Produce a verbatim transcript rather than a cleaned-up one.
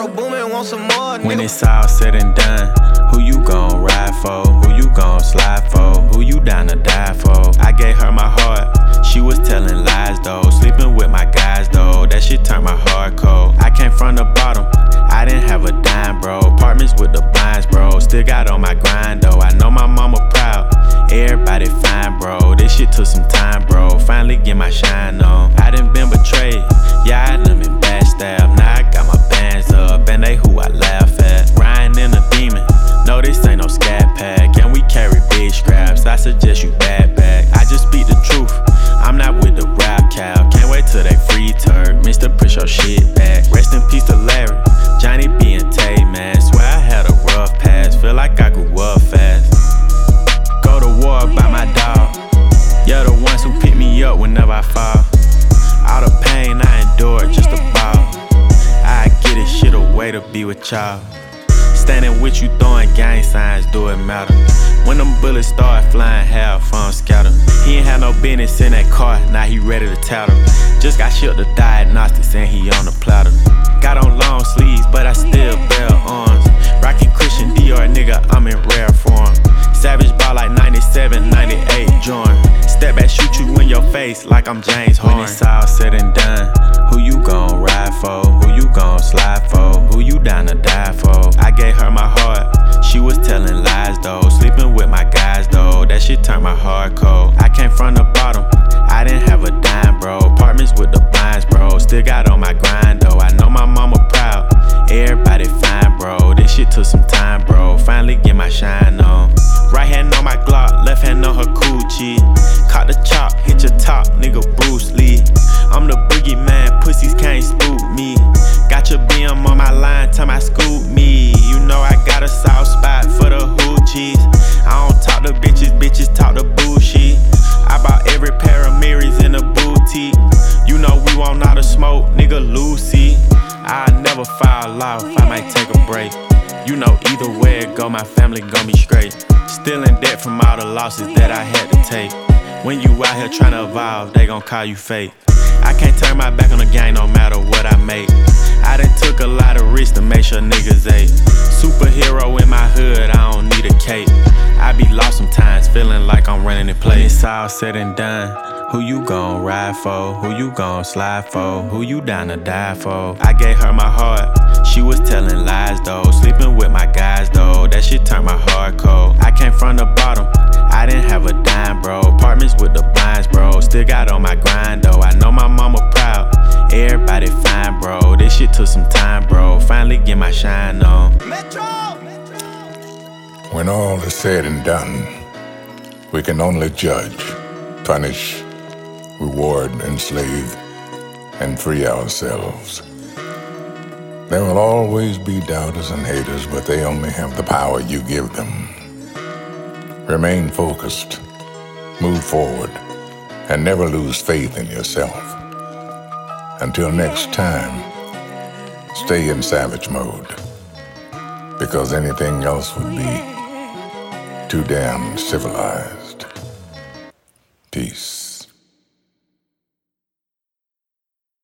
Metro Boomin, want some more, nigga. When it's all said and done, who you gon' ride for? Who you gon' slide for? Who you down to die for? I gave her my heart, she was telling lies though. Sleeping with my guys though, that shit turned my heart cold. I came from the bottom, I didn't have a dime, bro. Apartments with the blinds, bro. Still got on my grind though. I know my mama proud, everybody fine, bro. This shit took some time, bro. Finally get my shine on. I done been betrayed, yeah, I done been backstabbed. Now I got my bands up, and they who I laugh at. Ryan and a demon, no, this ain't no scat pack. And we carry big scraps, I suggest you bad back. I just speak the truth, I'm not with the rap cow. Can't wait till they free turd, Mister Push your shit back. Rest in peace to Larry, Johnny B and Tay, man. Swear I had a rough past, feel like I grew up fast. Go to war by my dog, you're the ones who pick me up whenever I fall. All the pain I endured just a ball. I get this shit away to be with y'all. Standing with you throwing gang signs, do it matter? When them bullets start flying, half from scatter. He ain't had no business in that car, now he ready to tattle. Just got shipped to diagnostics and he on the platter. Got on long sleeves, but I still bear arms. Rockin' Christian Dior, nigga, I'm in rare form. Savage ball like ninety-seven, ninety-eight joint. Step back, shoot you in your face like I'm James Harden. When it's all said and done, who you gon' ride for? Who you gon' slide for? Who you down to die for? I gave her my heart, she was telling lies though. Sleeping with my guys though, that shit turned my heart cold. I came from the bottom, I didn't have a dime, bro. Apartments with the blinds, bro. Still got on my grind though. I know my mama proud, everybody fine, bro. This shit took some time, bro. Finally get my shine on. Right hand on my Glock, left hand on her coochie. Caught the chop, hit your top, nigga Bruce Lee. I'm the boogeyman, pussies can't spook me. Got your B M on my line, time I scoop me. You know I got a soft spot for the hoochies. I don't talk to bitches, bitches talk to bullshit. I bought every pair of mirrors in the boutique. You know we want all the smoke, nigga Lucy. I never fall off, I might take a break. You know either way it go, my family gon' be straight. Still in debt from all the losses that I had to take. When you out here tryna evolve, they gon' call you fake. I can't turn my back on the game no matter what I make. I done took a lot of risks to make sure niggas ate. Superhero in my hood, I don't need a cape. I be lost sometimes, feeling like I'm running in place. When it's all said and done, who you gon' ride for? Who you gon' slide for? Who you down to die for? I gave her my heart, she was telling lies though. Sleeping with my guys though, that shit turned my heart cold. I came from the bottom, I didn't have a dime, bro. Apartments with the blinds, bro. Still got on my grind though. I know my mama proud, everybody fine, bro. This shit took some time, bro. Finally get my shine on. Metro! When all is said and done, we can only judge, punish, reward, enslave, and free ourselves. There will always be doubters and haters, but they only have the power you give them. Remain focused, move forward, and never lose faith in yourself. Until next time, stay in savage mode, because anything else would be too damn civilized. Peace.